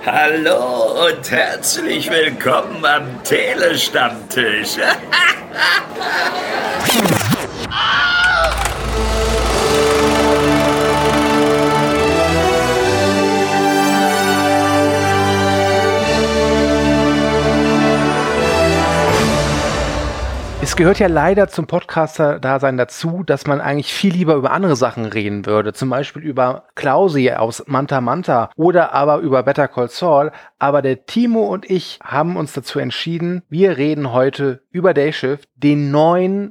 Hallo und herzlich willkommen am Telestammtisch. Es gehört ja leider zum Podcaster-Dasein dazu, dass man eigentlich viel lieber über andere Sachen reden würde. Zum Beispiel über Klausi aus Manta Manta oder aber über Better Call Saul. Aber der Timo und ich haben uns dazu entschieden, wir reden heute über Dayshift, den neuen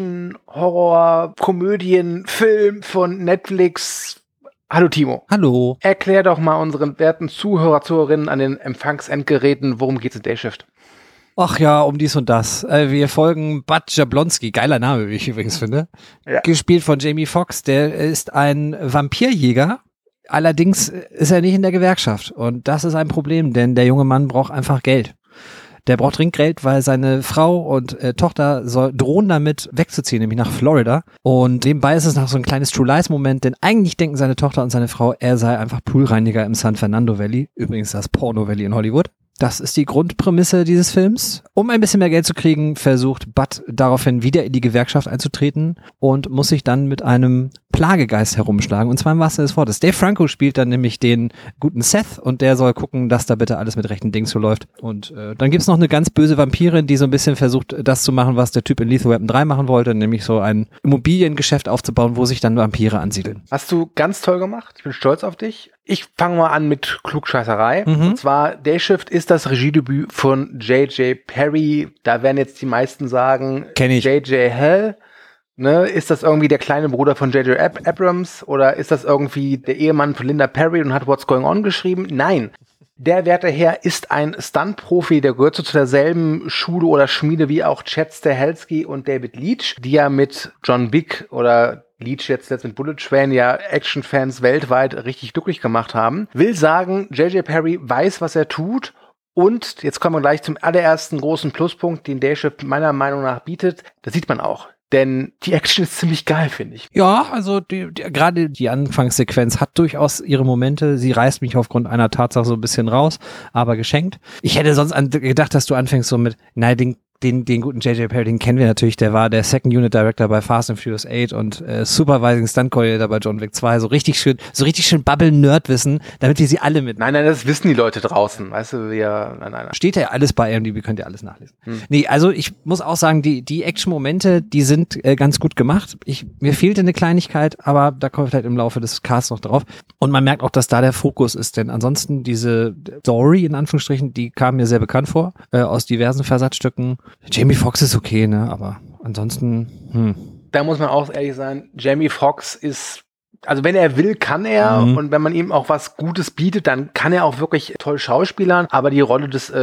Action-Horror-Komödien-Film von Netflix. Hallo Timo. Hallo. Erklär doch mal unseren werten Zuhörer, Zuhörerinnen an den Empfangsendgeräten, worum geht's in Dayshift? Ach ja, um dies und das. Wir folgen Bud Jablonski, geiler Name, wie ich übrigens finde. Ja. Gespielt von Jamie Foxx, der ist ein Vampirjäger. Allerdings ist er nicht in der Gewerkschaft. Und das ist ein Problem, denn der junge Mann braucht einfach Geld. Der braucht dringend Geld, weil seine Frau und Tochter drohen damit wegzuziehen, nämlich nach Florida. Und nebenbei ist es noch so ein kleines True Lies-Moment, denn eigentlich denken seine Tochter und seine Frau, er sei einfach Poolreiniger im San Fernando Valley. Übrigens das Porno Valley in Hollywood. Das ist die Grundprämisse dieses Films. Um ein bisschen mehr Geld zu kriegen, versucht Bud daraufhin wieder in die Gewerkschaft einzutreten und muss sich dann mit einem Plagegeist herumschlagen. Und zwar im wahrsten Sinne des Wortes. Dave Franco spielt dann nämlich den guten Seth und der soll gucken, dass da bitte alles mit rechten Dingen so läuft. Und dann gibt's noch eine ganz böse Vampirin, die so ein bisschen versucht, das zu machen, was der Typ in Lethal Weapon 3 machen wollte, nämlich so ein Immobiliengeschäft aufzubauen, wo sich dann Vampire ansiedeln. Hast du ganz toll gemacht. Ich bin stolz auf dich. Ich fange mal an mit Klugscheißerei. Und zwar, Dayshift ist das Regiedebüt von J.J. Perry. Da werden jetzt die meisten sagen, kenn ich. J.J. Hell. Ne? Ist das irgendwie der kleine Bruder von J.J. Abrams? Oder ist das irgendwie der Ehemann von Linda Perry und hat What's Going On geschrieben? Nein. Der werte Herr ist ein Stunt-Profi, der gehört so zu derselben Schule oder Schmiede wie auch Chad Stahelski und David Leitch, die ja mit John Wick oder Leitch jetzt mit Bullet Train ja Actionfans weltweit richtig glücklich gemacht haben. Will sagen, J.J. Perry weiß, was er tut. Und jetzt kommen wir gleich zum allerersten großen Pluspunkt, den Dayshift meiner Meinung nach bietet. Das sieht man auch. Denn die Action ist ziemlich geil, finde ich. Ja, also gerade die Anfangssequenz hat durchaus ihre Momente. Sie reißt mich aufgrund einer Tatsache so ein bisschen raus, aber geschenkt. Ich hätte sonst gedacht, dass du anfängst so mit, nein, den guten J.J. Perry, den kennen wir natürlich, der war der Second Unit Director bei Fast and Furious 8 und Supervising Stunt Coordinator bei John Wick 2, so richtig schön Bubble-Nerd-Wissen, damit wir sie alle mit. Nein, das wissen die Leute draußen, weißt du, nein. Steht ja alles bei IMDb, könnt ihr alles nachlesen. Nee, also ich muss auch sagen, die Action-Momente, die sind ganz gut gemacht. Mir fehlte eine Kleinigkeit, aber da kommen wir vielleicht im Laufe des Casts noch drauf. Und man merkt auch, dass da der Fokus ist, denn ansonsten diese Story, in Anführungsstrichen, die kam mir sehr bekannt vor, aus diversen Versatzstücken. Jamie Foxx ist okay, ne, aber ansonsten, Da muss man auch ehrlich sein, Jamie Foxx ist, also wenn er will, kann er, und wenn man ihm auch was Gutes bietet, dann kann er auch wirklich toll schauspielern, aber die Rolle des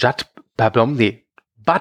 Bud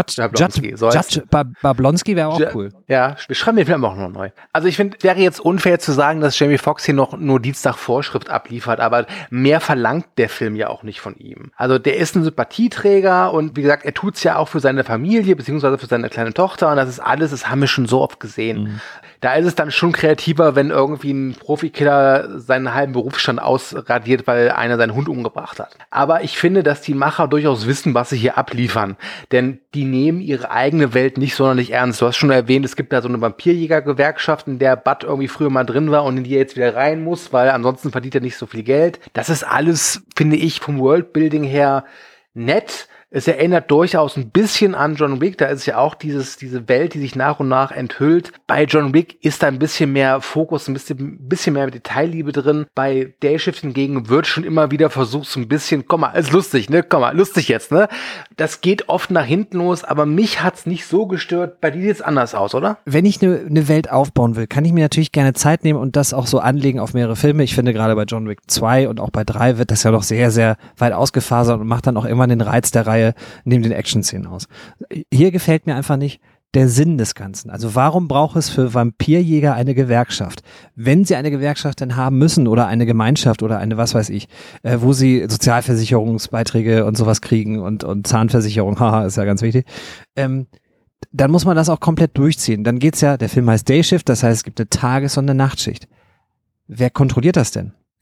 Jablonski wäre auch cool. Ja, wir schreiben den Film auch noch neu. Also ich finde, wäre jetzt unfair zu sagen, dass Jamie Foxx hier noch nur Dienstag Vorschrift abliefert, aber mehr verlangt der Film ja auch nicht von ihm. Also der ist ein Sympathieträger und wie gesagt, er tut's ja auch für seine Familie, beziehungsweise für seine kleine Tochter und das haben wir schon so oft gesehen. Da ist es dann schon kreativer, wenn irgendwie ein Profikiller seinen halben Berufsstand ausradiert, weil einer seinen Hund umgebracht hat. Aber ich finde, dass die Macher durchaus wissen, was sie hier abliefern. Denn die nehmen ihre eigene Welt nicht sonderlich ernst. Du hast schon erwähnt, es gibt da so eine Vampirjäger-Gewerkschaft, in der Bud irgendwie früher mal drin war und in die er jetzt wieder rein muss, weil ansonsten verdient er nicht so viel Geld. Das ist alles, finde ich, vom Worldbuilding her nett. Es erinnert durchaus ein bisschen an John Wick, da ist ja auch diese Welt, die sich nach und nach enthüllt. Bei John Wick ist da ein bisschen mehr Fokus, ein bisschen mehr Detailliebe drin. Bei Dayshift hingegen wird schon immer wieder versucht, so ein bisschen, ist lustig, ne? Lustig jetzt, ne? Das geht oft nach hinten los, aber mich hat's nicht so gestört. Bei dir sieht's anders aus, oder? Wenn ich eine Welt aufbauen will, kann ich mir natürlich gerne Zeit nehmen und das auch so anlegen auf mehrere Filme. Ich finde gerade bei John Wick 2 und auch bei 3 wird das ja noch sehr, sehr weit ausgefasert und macht dann auch immer den Reiz der Reihe neben den Action-Szenen aus. Hier gefällt mir einfach nicht der Sinn des Ganzen. Also warum braucht es für Vampirjäger eine Gewerkschaft? Wenn sie eine Gewerkschaft denn haben müssen oder eine Gemeinschaft oder eine was weiß ich, wo sie Sozialversicherungsbeiträge und sowas kriegen und Zahnversicherung, haha, ist ja ganz wichtig, dann muss man das auch komplett durchziehen. Dann geht's ja, der Film heißt Dayshift, das heißt, es gibt eine Tages- und eine Nachtschicht. Wer kontrolliert das denn?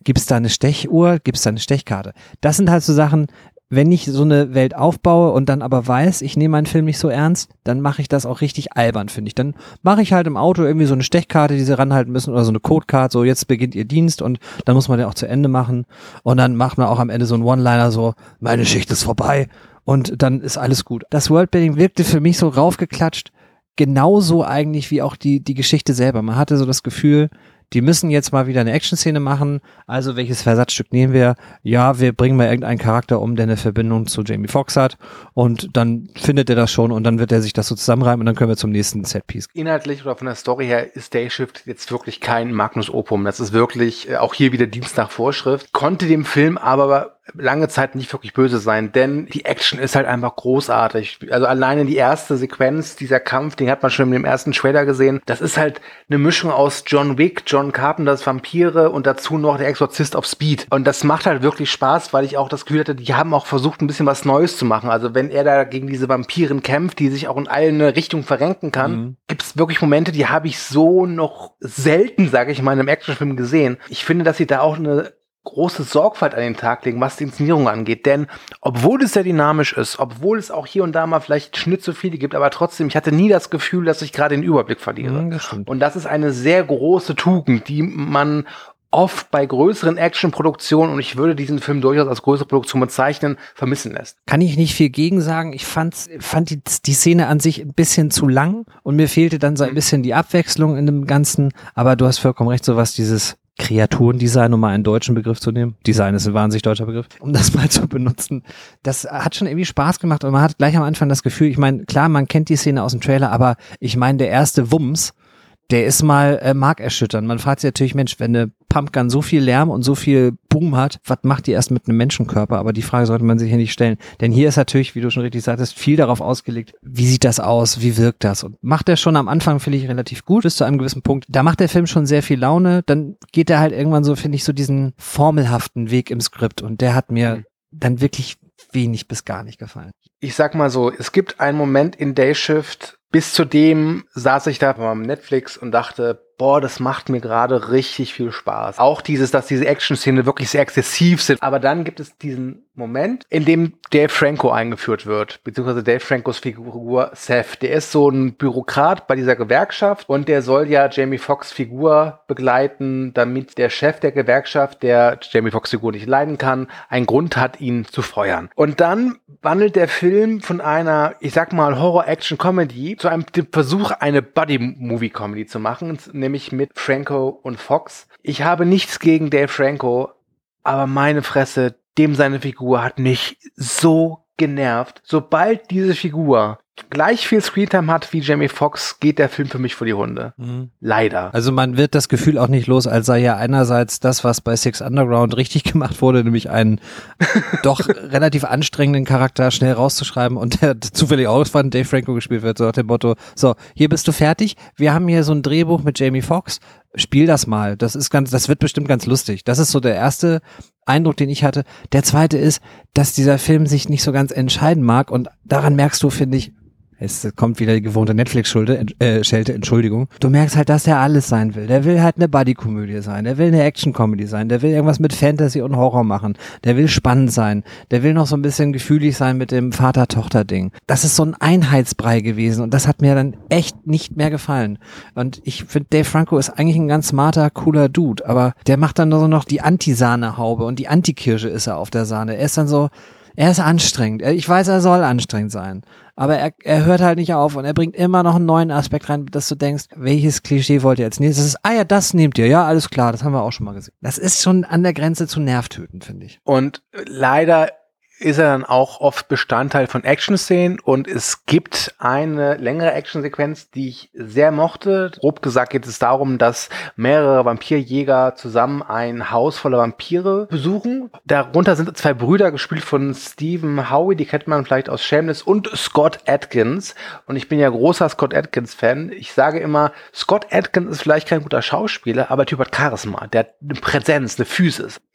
Gibt's da eine Stechuhr? Gibt's da eine Stechkarte? Das sind halt so Sachen, wenn ich so eine Welt aufbaue und dann aber weiß, ich nehme meinen Film nicht so ernst, dann mache ich das auch richtig albern, finde ich. Dann mache ich halt im Auto irgendwie so eine Stechkarte, die sie ranhalten müssen oder so eine Codecard, so jetzt beginnt ihr Dienst und dann muss man den auch zu Ende machen und dann macht man auch am Ende so einen One-Liner so, meine Schicht ist vorbei und dann ist alles gut. Das Worldbuilding wirkte für mich so raufgeklatscht, genauso eigentlich wie auch die Geschichte selber. Man hatte so das Gefühl, die müssen jetzt mal wieder eine Action-Szene machen. Also welches Versatzstück nehmen wir? Ja, wir bringen mal irgendeinen Charakter um, der eine Verbindung zu Jamie Foxx hat. Und dann findet er das schon und dann wird er sich das so zusammenreimen und dann können wir zum nächsten Setpiece. Inhaltlich oder von der Story her ist Day Shift jetzt wirklich kein Magnus Opum. Das ist wirklich auch hier wieder Dienst nach Vorschrift. Konnte dem Film aber lange Zeit nicht wirklich böse sein, denn die Action ist halt einfach großartig. Also alleine die erste Sequenz, dieser Kampf, den hat man schon in dem ersten Trailer gesehen. Das ist halt eine Mischung aus John Wick, John Carpenters Vampire und dazu noch der Exorzist auf Speed. Und das macht halt wirklich Spaß, weil ich auch das Gefühl hatte, die haben auch versucht, ein bisschen was Neues zu machen. Also wenn er da gegen diese Vampiren kämpft, die sich auch in eine Richtung verrenken kann, gibt es wirklich Momente, die habe ich so noch selten, sage ich mal, in einem Actionfilm gesehen. Ich finde, dass sie da auch eine große Sorgfalt an den Tag legen, was die Inszenierung angeht. Denn obwohl es sehr dynamisch ist, obwohl es auch hier und da mal vielleicht Schnitt zu viele gibt, aber trotzdem, ich hatte nie das Gefühl, dass ich gerade den Überblick verliere. Und das ist eine sehr große Tugend, die man oft bei größeren Actionproduktionen, und ich würde diesen Film durchaus als größere Produktion bezeichnen, vermissen lässt. Kann ich nicht viel gegen sagen. Ich fand die Szene an sich ein bisschen zu lang und mir fehlte dann so ein bisschen die Abwechslung in dem Ganzen. Aber du hast vollkommen recht, so was dieses Kreaturendesign, um mal einen deutschen Begriff zu nehmen. Design ist ein wahnsinnig deutscher Begriff, um das mal zu benutzen. Das hat schon irgendwie Spaß gemacht und man hat gleich am Anfang das Gefühl, ich meine, klar, man kennt die Szene aus dem Trailer, aber ich meine, der erste Wumms, der ist mal markerschütternd. Man fragt sich natürlich, Mensch, wenn eine Pumpgun so viel Lärm und so viel Boom hat, was macht die erst mit einem Menschenkörper? Aber die Frage sollte man sich hier nicht stellen. Denn hier ist natürlich, wie du schon richtig sagtest, viel darauf ausgelegt, wie sieht das aus, wie wirkt das? Und macht er schon am Anfang, finde ich, relativ gut, bis zu einem gewissen Punkt. Da macht der Film schon sehr viel Laune. Dann geht er halt irgendwann so, finde ich, so diesen formelhaften Weg im Skript. Und der hat mir dann wirklich wenig bis gar nicht gefallen. Ich sag mal so, es gibt einen Moment in Day Shift, bis zu dem saß ich da beim Netflix und dachte, boah, das macht mir gerade richtig viel Spaß. Auch dass diese Action-Szenen wirklich sehr exzessiv sind. Aber dann gibt es diesen Moment, in dem Dave Franco eingeführt wird, beziehungsweise Dave Francos Figur Seth. Der ist so ein Bürokrat bei dieser Gewerkschaft und der soll ja Jamie Foxx Figur begleiten, damit der Chef der Gewerkschaft, der Jamie Foxx Figur nicht leiden kann, einen Grund hat, ihn zu feuern. Und dann wandelt der Film von einer, ich sag mal, Horror-Action-Comedy zu einem Versuch, eine Buddy-Movie-Comedy zu machen, nämlich mit Franco und Fox. Ich habe nichts gegen Dave Franco, aber meine Fresse, dem seine Figur hat mich so genervt. Sobald diese Figur gleich viel Screentime hat wie Jamie Foxx, geht der Film für mich vor die Hunde. Leider. Also man wird das Gefühl auch nicht los, als sei ja einerseits das, was bei Six Underground richtig gemacht wurde, nämlich einen doch relativ anstrengenden Charakter schnell rauszuschreiben und der zufällig auch von Dave Franco gespielt wird, so nach dem Motto, so, hier bist du fertig, wir haben hier so ein Drehbuch mit Jamie Foxx, spiel das mal, das wird bestimmt ganz lustig. Das ist so der erste Eindruck, den ich hatte. Der zweite ist, dass dieser Film sich nicht so ganz entscheiden mag und daran merkst du, finde ich, es kommt wieder die gewohnte Netflix-Schelte, Entschuldigung. Du merkst halt, dass er alles sein will. Der will halt eine Buddy-Komödie sein, der will eine Action-Comedy sein, der will irgendwas mit Fantasy und Horror machen, der will spannend sein, der will noch so ein bisschen gefühlig sein mit dem Vater-Tochter-Ding. Das ist so ein Einheitsbrei gewesen und das hat mir dann echt nicht mehr gefallen. Und ich finde, Dave Franco ist eigentlich ein ganz smarter, cooler Dude, aber der macht dann so noch die Anti-Sahne-Haube und die Anti-Kirsche ist er auf der Sahne. Er ist dann so, er ist anstrengend. Ich weiß, er soll anstrengend sein. Aber er hört halt nicht auf und er bringt immer noch einen neuen Aspekt rein, dass du denkst, welches Klischee wollt ihr als nächstes? Ja, das nehmt ihr. Ja, alles klar, das haben wir auch schon mal gesehen. Das ist schon an der Grenze zu nervtötend, finde ich. Und leider ist er dann auch oft Bestandteil von Action-Szenen und es gibt eine längere Action-Sequenz, die ich sehr mochte. Grob gesagt geht es darum, dass mehrere Vampirjäger zusammen ein Haus voller Vampire besuchen. Darunter sind 2 Brüder, gespielt von Stephen Howie, die kennt man vielleicht aus Shameless, und Scott Adkins. Und ich bin ja großer Scott Adkins-Fan. Ich sage immer, Scott Adkins ist vielleicht kein guter Schauspieler, aber der Typ hat Charisma, der hat eine Präsenz, eine Physis.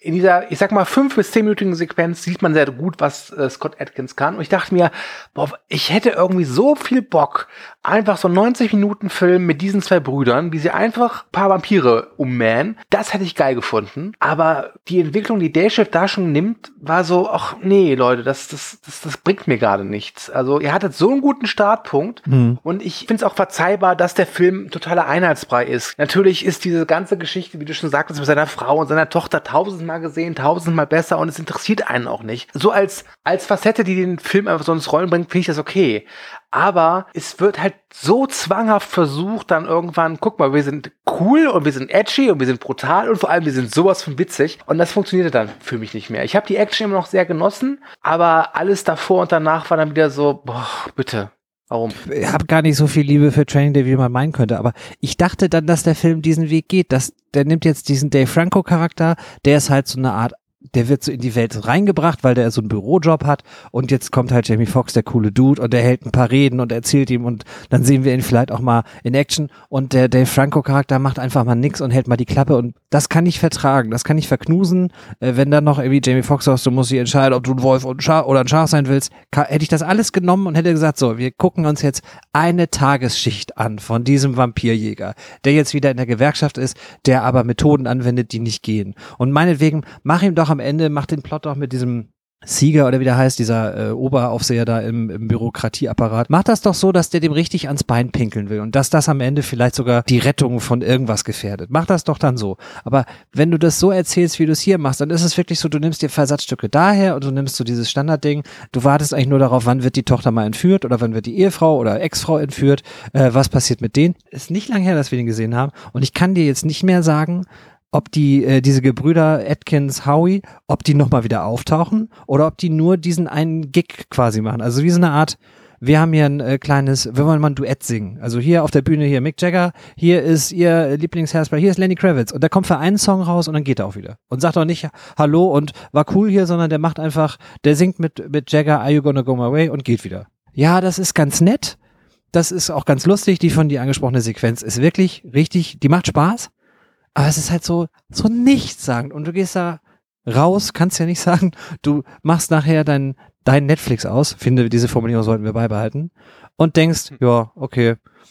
in dieser, ich sag mal, 5 bis 10-minütigen Sequenz sieht man sehr gut, was Scott Adkins kann. Und ich dachte mir, boah, ich hätte irgendwie so viel Bock, einfach so 90-Minuten-Film mit diesen 2 Brüdern, wie sie einfach ein paar Vampire ummähen. Das hätte ich geil gefunden. Aber die Entwicklung, die Day Shift da schon nimmt, war so, ach nee, Leute, das bringt mir gerade nichts. Also ihr hattet so einen guten Startpunkt und ich finde es auch verzeihbar, dass der Film ein totaler Einheitsbrei ist. Natürlich ist diese ganze Geschichte, wie du schon sagtest, mit seiner Frau und seiner Tochter 1000-mal gesehen, 1000-mal besser und es interessiert einen auch nicht. So als Facette, die den Film einfach so ins Rollen bringt, finde ich das okay. Aber es wird halt so zwanghaft versucht, dann irgendwann, guck mal, wir sind cool und wir sind edgy und wir sind brutal und vor allem wir sind sowas von witzig. Und das funktionierte dann für mich nicht mehr. Ich habe die Action immer noch sehr genossen, aber alles davor und danach war dann wieder so, boah, bitte. Warum? Ich habe gar nicht so viel Liebe für Training Day, wie man meinen könnte, aber ich dachte dann, dass der Film diesen Weg geht, der nimmt jetzt diesen Dave Franco Charakter, der ist halt so eine Art, der wird so in die Welt reingebracht, weil der so einen Bürojob hat und jetzt kommt halt Jamie Foxx, der coole Dude, und der hält ein paar Reden und erzählt ihm und dann sehen wir ihn vielleicht auch mal in Action und der Dave Franco Charakter macht einfach mal nix und hält mal die Klappe und das kann ich vertragen, das kann ich verknusen, wenn dann noch irgendwie Jamie Foxx sagt, du musst dich entscheiden, ob du ein Wolf oder ein Schaf sein willst, hätte ich das alles genommen und hätte gesagt, so, wir gucken uns jetzt eine Tagesschicht an von diesem Vampirjäger, der jetzt wieder in der Gewerkschaft ist, der aber Methoden anwendet, die nicht gehen und meinetwegen, mach ihm doch am Ende, mach den Plot doch mit diesem Sieger oder wie der heißt, dieser Oberaufseher da im Bürokratieapparat, macht das doch so, dass der dem richtig ans Bein pinkeln will und dass das am Ende vielleicht sogar die Rettung von irgendwas gefährdet. Mach das doch dann so. Aber wenn du das so erzählst, wie du es hier machst, dann ist es wirklich so, du nimmst dir Versatzstücke daher und du nimmst so dieses Standardding, du wartest eigentlich nur darauf, wann wird die Tochter mal entführt oder wann wird die Ehefrau oder Ex-Frau entführt, was passiert mit denen. Ist nicht lang her, dass wir den gesehen haben und ich kann dir jetzt nicht mehr sagen, ob diese Gebrüder Atkins, Howie, ob die nochmal wieder auftauchen oder ob die nur diesen einen Gig quasi machen. Also wie so eine Art, wir haben hier ein kleines, wir wollen mal ein Duett singen. Also hier auf der Bühne hier Mick Jagger, hier ist ihr Lieblingshairspray, hier ist Lenny Kravitz und der kommt für einen Song raus und dann geht er auch wieder. Und sagt auch nicht Hallo und war cool hier, sondern der macht einfach, der singt mit Jagger Are You Gonna Go My Way und geht wieder. Ja, das ist ganz nett. Das ist auch ganz lustig. Die von dir angesprochene Sequenz ist wirklich richtig, die macht Spaß. Aber es ist halt so nichtssagend. Und du gehst da raus, kannst ja nicht sagen, du machst nachher dein Netflix aus, finde, diese Formulierung sollten wir beibehalten, und denkst, ja, okay,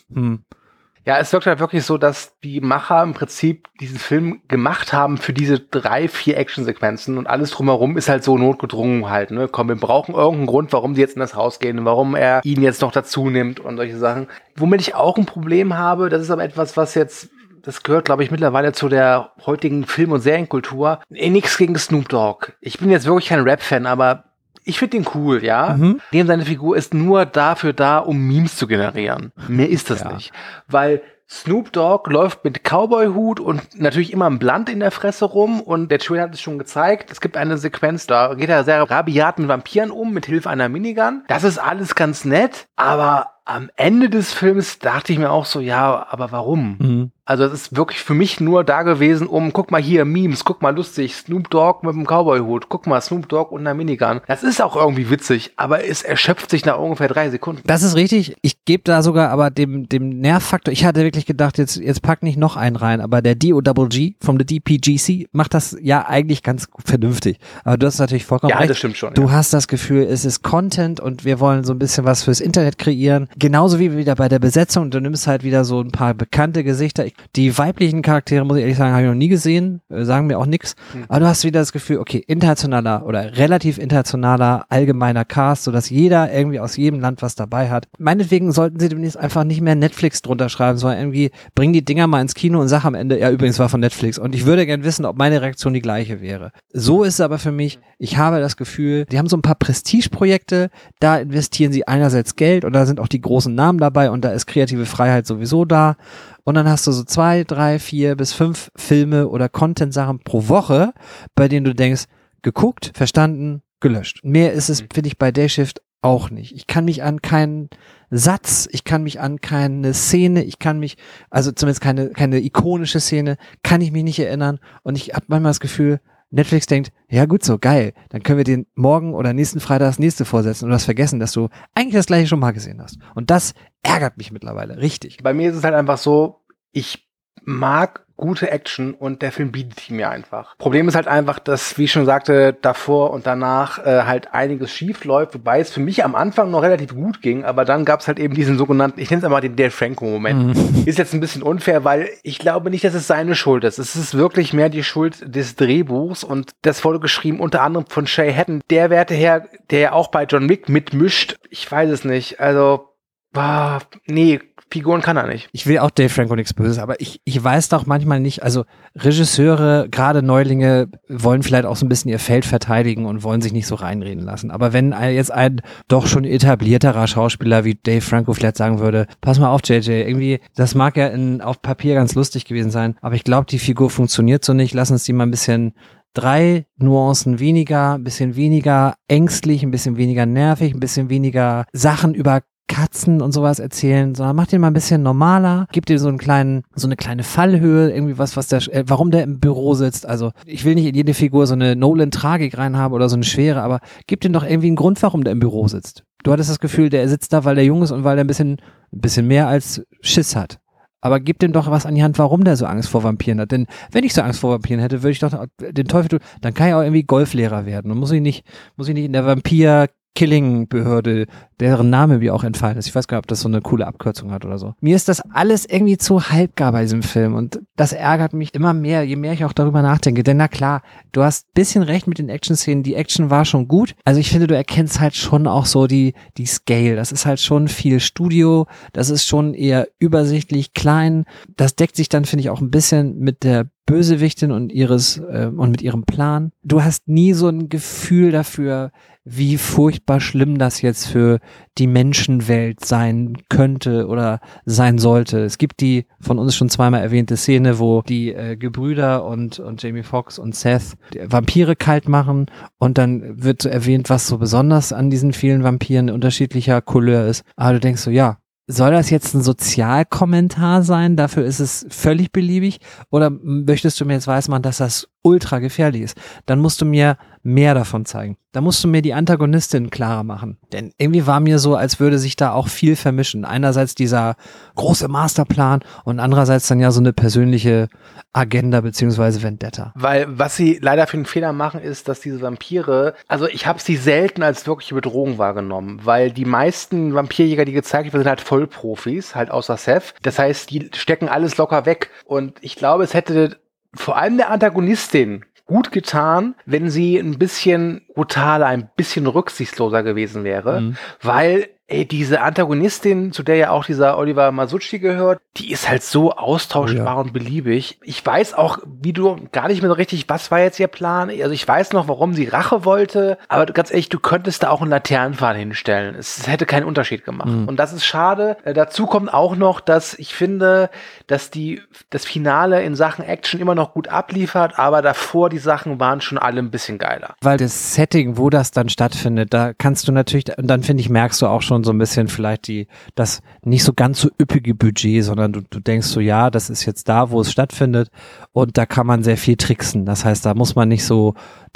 Ja, es wirkt halt wirklich so, dass die Macher im Prinzip diesen Film gemacht haben für diese 3, 4 Actionsequenzen und alles drumherum ist halt so notgedrungen halt, ne? Komm, wir brauchen irgendeinen Grund, warum die jetzt in das Haus gehen, warum er ihn jetzt noch dazu nimmt und solche Sachen. Womit ich auch ein Problem habe, das ist aber etwas, was jetzt, das gehört, glaube ich, mittlerweile zu der heutigen Film- und Serienkultur. Nichts gegen Snoop Dogg. Ich bin jetzt wirklich kein Rap-Fan, aber ich finde ihn cool, ja. Dem seine Figur ist nur dafür da, um Memes zu generieren. Mehr ist das nicht. Weil Snoop Dogg läuft mit Cowboy-Hut und natürlich immer ein Blunt in der Fresse rum und der Trailer hat es schon gezeigt. Es gibt eine Sequenz, da geht er sehr rabiat mit Vampiren um, mit Hilfe einer Minigun. Das ist alles ganz nett, aber am Ende des Films dachte ich mir auch so, ja, aber warum? Also es ist wirklich für mich nur da gewesen, guck mal hier, Memes, guck mal lustig, Snoop Dogg mit dem Cowboy-Hut, guck mal, Snoop Dogg und einer Minigun. Das ist auch irgendwie witzig, aber es erschöpft sich nach ungefähr 3 Sekunden. Das ist richtig. Ich gebe da sogar aber dem Nervfaktor, ich hatte wirklich gedacht, jetzt pack nicht noch einen rein, aber der DOGG vom DPGC macht das ja eigentlich ganz vernünftig. Aber du hast natürlich vollkommen recht. Ja, das stimmt schon. Du hast das Gefühl, es ist Content und wir wollen so ein bisschen was fürs Internet kreieren. Genauso wie wieder bei der Besetzung. Du nimmst halt wieder so ein paar bekannte Gesichter. Die weiblichen Charaktere, muss ich ehrlich sagen, habe ich noch nie gesehen, sagen mir auch nichts. Aber du hast wieder das Gefühl, okay, internationaler oder relativ internationaler allgemeiner Cast, sodass jeder irgendwie aus jedem Land was dabei hat. Meinetwegen sollten sie demnächst einfach nicht mehr Netflix drunter schreiben, sondern irgendwie bring die Dinger mal ins Kino und sag am Ende, ja, übrigens war von Netflix. Und ich würde gern wissen, ob meine Reaktion die gleiche wäre. So ist es aber für mich, ich habe das Gefühl, die haben so ein paar Prestigeprojekte, da investieren sie einerseits Geld und da sind auch die großen Namen dabei und da ist kreative Freiheit sowieso da. Und dann hast du so 2, 3, 4 bis 5 Filme oder Content-Sachen pro Woche, bei denen du denkst, geguckt, verstanden, gelöscht. Mehr ist es, finde ich, bei Dayshift auch nicht. Ich kann mich an keinen Satz, ich kann mich an keine Szene, also zumindest keine ikonische Szene, kann ich mich nicht erinnern. Und ich habe manchmal das Gefühl, Netflix denkt, ja gut so, geil, dann können wir den morgen oder nächsten Freitag das nächste vorsetzen und du hast vergessen, dass du eigentlich das gleiche schon mal gesehen hast. Und das ärgert mich mittlerweile, richtig. Bei mir ist es halt einfach so, ich mag gute Action und der Film bietet ihm ja einfach. Problem ist halt einfach, dass, wie ich schon sagte, davor und danach halt einiges schief läuft, wobei es für mich am Anfang noch relativ gut ging, aber dann gab es halt eben diesen sogenannten, ich nenne es einmal den Dave Franco-Moment. Ist jetzt ein bisschen unfair, weil ich glaube nicht, dass es seine Schuld ist. Es ist wirklich mehr die Schuld des Drehbuchs und das wurde geschrieben unter anderem von Shay Hatten, der Werteherr, der ja auch bei John Wick mitmischt. Ich weiß es nicht, also nee, Figuren kann er nicht. Ich will auch Dave Franco nichts Böses, aber ich weiß doch manchmal nicht, also Regisseure, gerade Neulinge, wollen vielleicht auch so ein bisschen ihr Feld verteidigen und wollen sich nicht so reinreden lassen. Aber wenn jetzt ein doch schon etablierterer Schauspieler wie Dave Franco vielleicht sagen würde, pass mal auf, JJ, irgendwie, das mag ja auf Papier ganz lustig gewesen sein, aber ich glaube, die Figur funktioniert so nicht, lass uns die mal ein bisschen 3 Nuancen weniger, ein bisschen weniger ängstlich, ein bisschen weniger nervig, ein bisschen weniger Sachen über Katzen und sowas erzählen, sondern macht den mal ein bisschen normaler, gibt dir so eine kleine Fallhöhe, irgendwie warum der im Büro sitzt. Also ich will nicht in jede Figur so eine Nolan-Tragik reinhaben oder so eine Schwere, aber gib dem doch irgendwie einen Grund, warum der im Büro sitzt. Du hattest das Gefühl, der sitzt da, weil der jung ist und weil der ein bisschen mehr als Schiss hat. Aber gib dem doch was an die Hand, warum der so Angst vor Vampiren hat. Denn wenn ich so Angst vor Vampiren hätte, würde ich doch den Teufel tun, dann kann ich auch irgendwie Golflehrer werden und muss ich nicht in der Vampir-Killing-Behörde, deren Name mir auch entfallen ist. Ich weiß gar nicht, ob das so eine coole Abkürzung hat oder so. Mir ist das alles irgendwie zu halbgar bei diesem Film und das ärgert mich immer mehr, je mehr ich auch darüber nachdenke. Denn na klar, du hast ein bisschen recht mit den Action-Szenen. Die Action war schon gut. Also ich finde, du erkennst halt schon auch so die Scale. Das ist halt schon viel Studio. Das ist schon eher übersichtlich klein. Das deckt sich dann, finde ich, auch ein bisschen mit der Bösewichtin und mit ihrem Plan. Du hast nie so ein Gefühl dafür, wie furchtbar schlimm das jetzt für die Menschenwelt sein könnte oder sein sollte. Es gibt die von uns schon zweimal erwähnte Szene, wo die Gebrüder und Jamie Foxx und Seth Vampire kalt machen und dann wird so erwähnt, was so besonders an diesen vielen Vampiren unterschiedlicher Couleur ist. Aber du denkst so, ja, soll das jetzt ein Sozialkommentar sein? Dafür ist es völlig beliebig? Oder möchtest du mir jetzt weismachen, dass das ultra gefährlich ist? Dann musst du mir mehr davon zeigen. Da musst du mir die Antagonistin klarer machen. Denn irgendwie war mir so, als würde sich da auch viel vermischen. Einerseits dieser große Masterplan und andererseits dann ja so eine persönliche Agenda beziehungsweise Vendetta. Weil was sie leider für einen Fehler machen, ist, dass diese Vampire, also ich habe sie selten als wirkliche Bedrohung wahrgenommen, weil die meisten Vampirjäger, die gezeigt werden, sind halt Vollprofis, halt außer Seth. Das heißt, die stecken alles locker weg. Und ich glaube, es hätte vor allem der Antagonistin gut getan, wenn sie ein bisschen brutaler, ein bisschen rücksichtsloser gewesen wäre, weil diese Antagonistin, zu der ja auch dieser Oliver Masucci gehört, die ist halt so austauschbar und beliebig. Ich weiß auch, wie du gar nicht mehr so richtig, was war jetzt ihr Plan? Also ich weiß noch, warum sie Rache wollte, aber ganz ehrlich, du könntest da auch einen Laternenpfahl hinstellen. Es hätte keinen Unterschied gemacht. Und das ist schade. Dazu kommt auch noch, dass ich finde, dass das Finale in Sachen Action immer noch gut abliefert, aber davor die Sachen waren schon alle ein bisschen geiler. Weil das Setting, wo das dann stattfindet, da kannst du natürlich, und dann finde ich, merkst du auch schon so ein bisschen vielleicht das nicht so ganz so üppige Budget, sondern du denkst so, ja, das ist jetzt da, wo es stattfindet und da kann man sehr viel tricksen. Das heißt, da muss man nicht so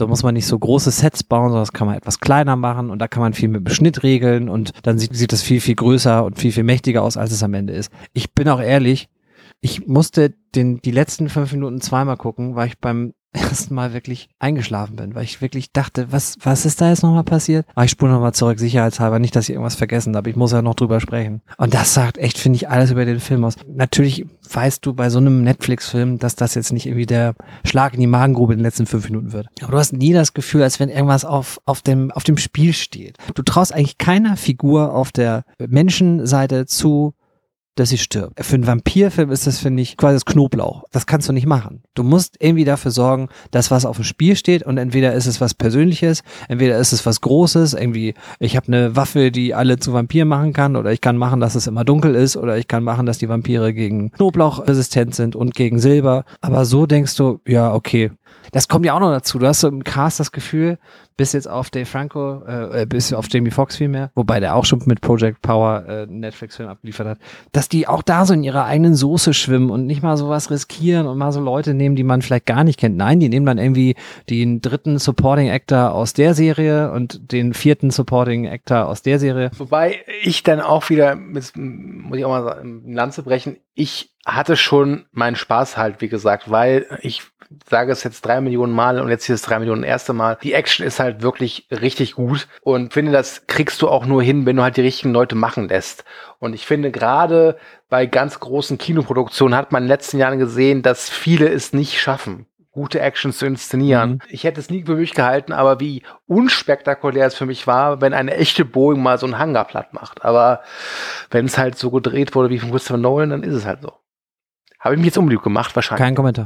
große Sets bauen, sondern das kann man etwas kleiner machen und da kann man viel mit dem Schnitt regeln und dann sieht das viel, viel größer und viel, viel mächtiger aus, als es am Ende ist. Ich bin auch ehrlich, ich musste die letzten 5 Minuten zweimal gucken, weil ich beim ersten Mal wirklich eingeschlafen bin, weil ich wirklich dachte, was ist da jetzt nochmal passiert? Aber ich spule nochmal zurück, sicherheitshalber, nicht, dass ich irgendwas vergessen habe, ich muss ja noch drüber sprechen. Und das sagt echt, finde ich, alles über den Film aus. Natürlich weißt du bei so einem Netflix-Film, dass das jetzt nicht irgendwie der Schlag in die Magengrube in den letzten 5 Minuten wird. Aber du hast nie das Gefühl, als wenn irgendwas auf dem Spiel steht. Du traust eigentlich keiner Figur auf der Menschenseite zu, dass sie stirbt. Für einen Vampirfilm ist das, finde ich, quasi das Knoblauch. Das kannst du nicht machen. Du musst irgendwie dafür sorgen, dass was auf dem Spiel steht und entweder ist es was Persönliches, entweder ist es was Großes, irgendwie, ich habe eine Waffe, die alle zu Vampiren machen kann oder ich kann machen, dass es immer dunkel ist oder ich kann machen, dass die Vampire gegen Knoblauch resistent sind und gegen Silber. Aber so denkst du, ja, okay. Das kommt ja auch noch dazu. Du hast so im Cast das Gefühl, bis jetzt auf Dave Franco, bis auf Jamie Foxx vielmehr, wobei der auch schon mit Project Power einen Netflix-Film abgeliefert hat, dass die auch da so in ihrer eigenen Soße schwimmen und nicht mal sowas riskieren und mal so Leute nehmen, die man vielleicht gar nicht kennt. Nein, die nehmen dann irgendwie den 3. Supporting Actor aus der Serie und den 4. Supporting Actor aus der Serie. Wobei ich dann auch wieder, muss ich auch mal eine Lanze brechen, ich hatte schon meinen Spaß halt, wie gesagt, weil ich sage es jetzt 3 Millionen Mal und jetzt hier das 3 Millionen erste Mal. Die Action ist halt wirklich richtig gut und finde, das kriegst du auch nur hin, wenn du halt die richtigen Leute machen lässt. Und ich finde, gerade bei ganz großen Kinoproduktionen hat man in den letzten Jahren gesehen, dass viele es nicht schaffen, gute Action zu inszenieren. Ich hätte es nie für mich gehalten, aber wie unspektakulär es für mich war, wenn eine echte Boeing mal so einen Hangar platt macht. Aber wenn es halt so gedreht wurde wie von Christopher Nolan, dann ist es halt so. Habe ich mich jetzt unbeliebt gemacht, wahrscheinlich. Kein Kommentar.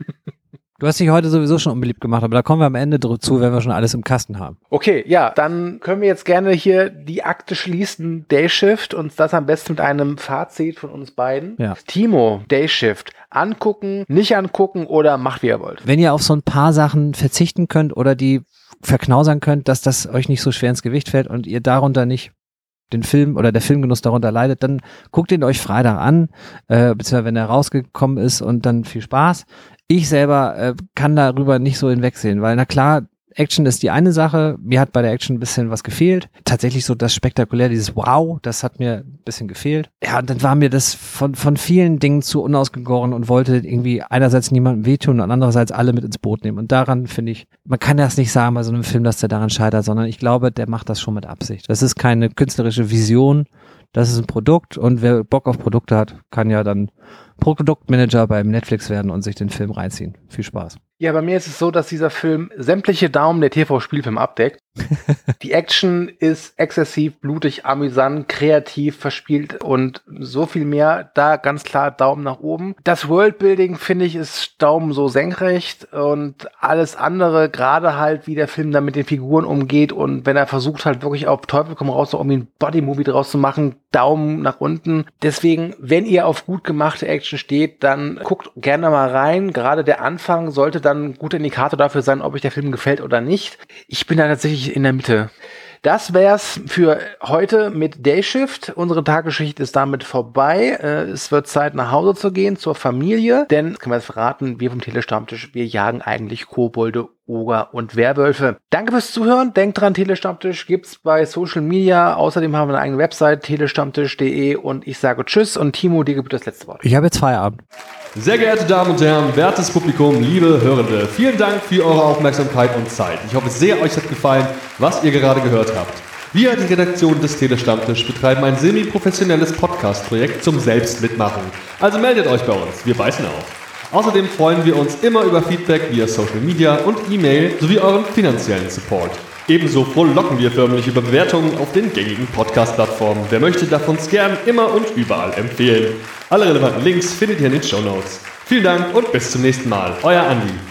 Du hast dich heute sowieso schon unbeliebt gemacht, aber da kommen wir am Ende zu, wenn wir schon alles im Kasten haben. Okay, ja, dann können wir jetzt gerne hier die Akte schließen, Dayshift, und das am besten mit einem Fazit von uns beiden. Ja. Timo, Dayshift, angucken, nicht angucken oder macht, wie ihr wollt. Wenn ihr auf so ein paar Sachen verzichten könnt oder die verknausern könnt, dass das euch nicht so schwer ins Gewicht fällt und ihr darunter nicht den Film oder der Filmgenuss darunter leidet, dann guckt ihn euch Freitag an, beziehungsweise wenn er rausgekommen ist, und dann viel Spaß. Ich selber kann darüber nicht so hinwegsehen, weil na klar, Action ist die eine Sache, mir hat bei der Action ein bisschen was gefehlt. Tatsächlich so das Spektakulär, dieses Wow, das hat mir ein bisschen gefehlt. Ja, und dann war mir das von vielen Dingen zu unausgegoren und wollte irgendwie einerseits niemandem wehtun und andererseits alle mit ins Boot nehmen. Und daran finde ich, man kann das nicht sagen bei so einem Film, dass der daran scheitert, sondern ich glaube, der macht das schon mit Absicht. Das ist keine künstlerische Vision, das ist ein Produkt, und wer Bock auf Produkte hat, kann ja dann Produktmanager beim Netflix werden und sich den Film reinziehen. Viel Spaß. Ja, bei mir ist es so, dass dieser Film sämtliche Daumen der TV-Spielfilm abdeckt. Die Action ist exzessiv, blutig, amüsant, kreativ, verspielt und so viel mehr. Da ganz klar Daumen nach oben. Das Worldbuilding, finde ich, ist Daumen so senkrecht, und alles andere, gerade halt, wie der Film dann mit den Figuren umgeht und wenn er versucht halt wirklich auf Teufel komm raus, irgendwie ein Body-Movie draus zu machen, Daumen nach unten. Deswegen, wenn ihr auf gut gemachte Action steht, dann guckt gerne mal rein. Gerade der Anfang sollte dann ein guter Indikator dafür sein, ob euch der Film gefällt oder nicht. Ich bin da tatsächlich in der Mitte. Das wär's für heute mit Dayshift. Unsere Tagesgeschichte ist damit vorbei. Es wird Zeit, nach Hause zu gehen, zur Familie. Denn, können wir jetzt verraten, wir vom Telestammtisch, wir jagen eigentlich Kobolde, Oger und Werwölfe. Danke fürs Zuhören. Denkt dran, Telestammtisch gibt's bei Social Media. Außerdem haben wir eine eigene Website, telestammtisch.de. Und ich sage Tschüss. Und Timo, dir gibt das letzte Wort. Ich habe jetzt Feierabend. Sehr geehrte Damen und Herren, wertes Publikum, liebe Hörende, vielen Dank für eure Aufmerksamkeit und Zeit. Ich hoffe sehr, euch hat gefallen, was ihr gerade gehört habt. Wir, die Redaktion des Telestammtisch, betreiben ein semi-professionelles Podcast-Projekt zum Selbstmitmachen. Also meldet euch bei uns, wir beißen auf. Außerdem freuen wir uns immer über Feedback via Social Media und E-Mail sowie euren finanziellen Support. Ebenso frohlocken wir förmlich über Bewertungen auf den gängigen Podcast-Plattformen. Wer möchte, darf uns gern immer und überall empfehlen. Alle relevanten Links findet ihr in den Shownotes. Vielen Dank und bis zum nächsten Mal. Euer Andi.